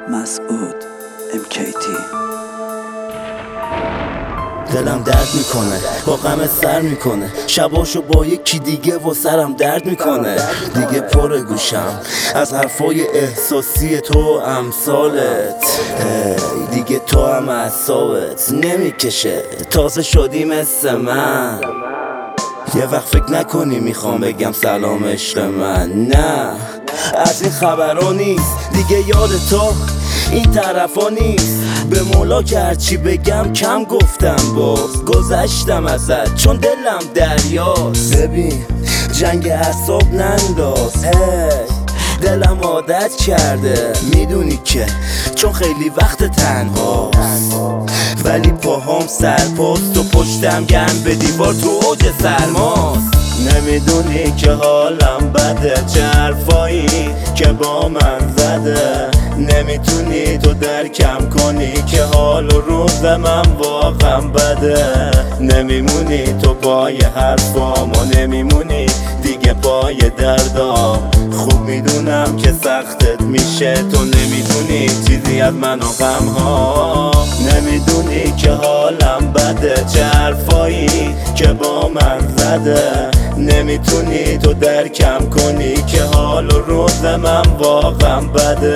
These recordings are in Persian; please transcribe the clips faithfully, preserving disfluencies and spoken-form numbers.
مسعود ام کی تی. دلم درد میکنه، با غم سر میکنه، شباشو با یکی دیگه و سرم درد میکنه. دیگه پر گوشم از حرفای احساسی تو و امثالت. دیگه تو هم اعصابت نمیکشه، تازه شدی مثل من. یه وقت فکر نکنی میخوام بگم سلام عشق من، نه از این خبرها نیست دیگه، یاد تو این طرفا نیست. به مولا که هرچی بگم کم گفتم، باز گذشتم ازت چون دلم دریاست. ببین جنگ اعصاب ننداز، هی دلم عادت کرده، میدونی که چون خیلی وقت تنهاست. ولی پاهام سرپاست و پشتم گرم به دیوار تو اوج سرماست. نمیدونی که حالم بده، چه حرفایی که با من زده. نمیتونی تو درکم کنی که حال و روز من واقعا بده. نمیمونی تو پای حرفام و نمیمونی دیگه پای دردام. خوب میدونم که سختت میشه، تو نمیدونی چیزی از من و غم ها. نمیدونی که حالم بده، چه حرفایی که با من زده. نمیتونی تو درکم کنی که حال و روز من واقعا بده.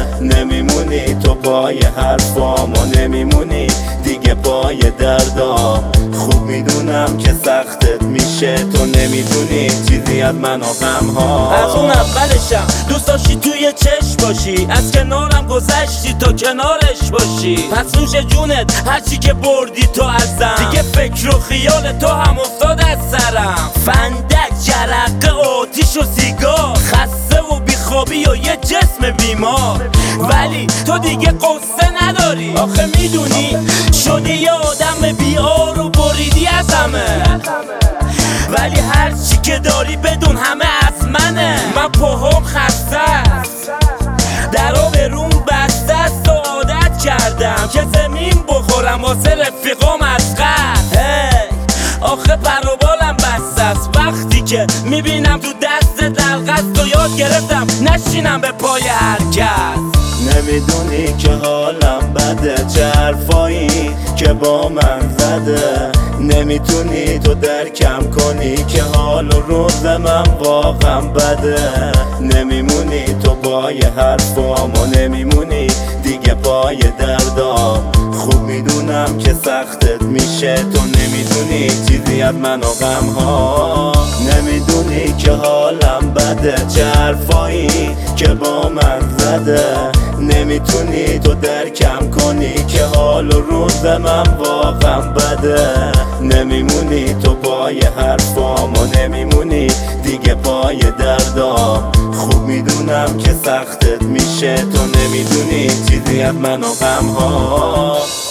نمیمونی تو پای حرفام و نمیمونی دیگه پای دردام. خوب میدونم که سختت میشه، تو نمیدونی چیزی از من و غم ها. از اون اولشم دوست داشتی توی چشم باشی، از کنارم گذشتی تا کنارش باشی. پس نوش جونت هرچی که بردی تو ازم، دیگه فکر و خیال تو هم افتاد از سرم. فندک، جرقه، آتیش و سیگار، خسته و بیخوابی و یه جسم بیمار. ولی تو دیگه قصه نداری، آخه میدونی شدی یه آدم بیار و بریدی از همه. ولی هرچی که داری بدون همه از منه. من پاهم خسته است، درا به روم بسته است و عادت کردم که زمین بخورم واسه رفیقام از قد. هی آخه پر و بالم بسته است، وقتی که میبینم تو دست دلقست و یاد گرفتم نشینم به پای هر کس. نمیدونی که حالم بده، چه حرفایی که با من زده. نمیتونی تو درکم کنی که حال و روز من واقعا بده. نمیمونی تو پای حرفام و نمیمونی دیگه پای دردام. خوب میدونم که سختت میشه، تو نمیدونی چیزی از من و غم ها. نمیدونی که حالم بده، چه حرفایی که با من زده. نمیتونی تو درکم کنی که حال و روز من واقعا بده. نمیمونی تو پای حرفام و نمیمونی دیگه پای دردام. خوب میدونم که سختت میشه، تو نمیدونی چیزی از من و غم ها.